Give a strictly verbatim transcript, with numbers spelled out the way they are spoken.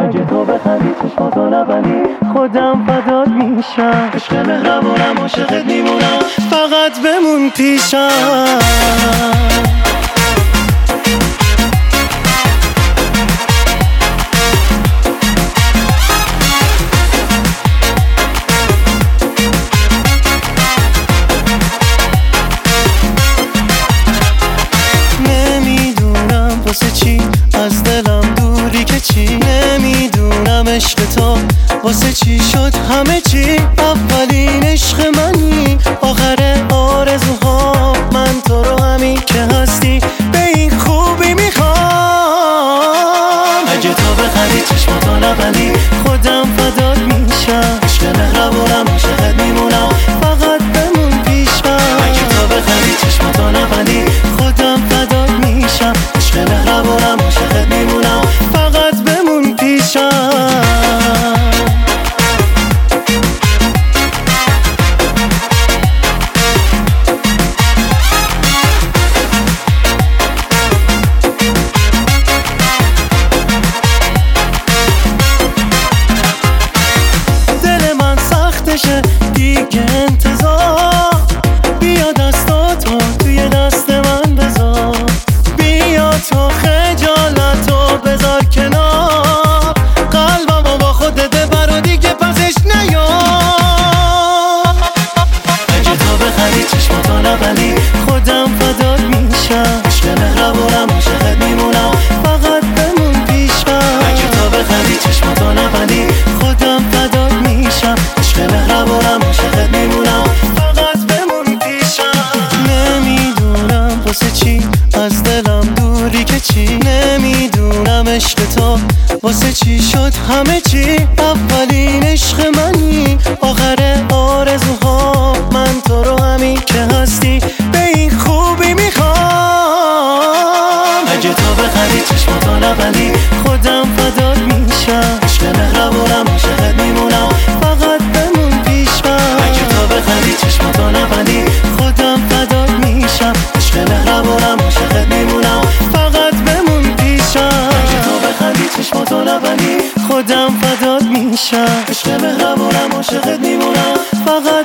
اگه تو بخندی چشماتو نبندی خودم فدات میشم. عشق مهربونم عاشقت میمونم فقط بمون پیشم. واسه چی از دلم دوری که چی؟ نمیدونم عشق تو واسه چی شد همه چی. اولین عشق منی آخر آرزوها من تو رو همین که هستی به این خوبی میخوام. اگه تو بخندی چشماتو نبندی خودم فدات میشم. عشق مهربونم عاشقت میمونم فقط بمون پیشم. اگه تو بخندی چشماتو نبندی خودم فدات میشم. عشق مهربونم عاشقت میمونم فقط بمون پیشم. دل من سختشه دیگه انتظار، بیا دستاتو توی دست من بذار. بیا تو خجالتو بذار کنار، قلبمو با خودت ببر و دیگه پسش نیار. اگه تو بخندی چشماتو نبندی خودم فدات میشم. عشق مهربونم عاشقت میمونم فقط بمون پیشم. اگه تو بخندی چشماتو نبندی خودم فدات میشم. عشق مهربونم عاشقت میمونم فقط بمون پیشم. نمیدونم واسه چی از دلم دوری که چی؟ نمیدونم عشق تو واسه چی شد همه چی. اولین عشق منی آخر آرزوها من تو رو همین که هستی به این خوبی میخوام. اگه تو بخندی چشماتو نبندی خودم فدات میشم. عشق مهربونم عاشقت میمونم فقط بمون پیشم. اگه تو بخندی چشماتو نبندی خودم فدات میشم. عشق مهربونم عاشقت میمونم فقط بمون پیشم. اگه تو بخندی چشماتو نبندی خودم فدات میشم. عشق مهربونم عاشقت میمونم فقط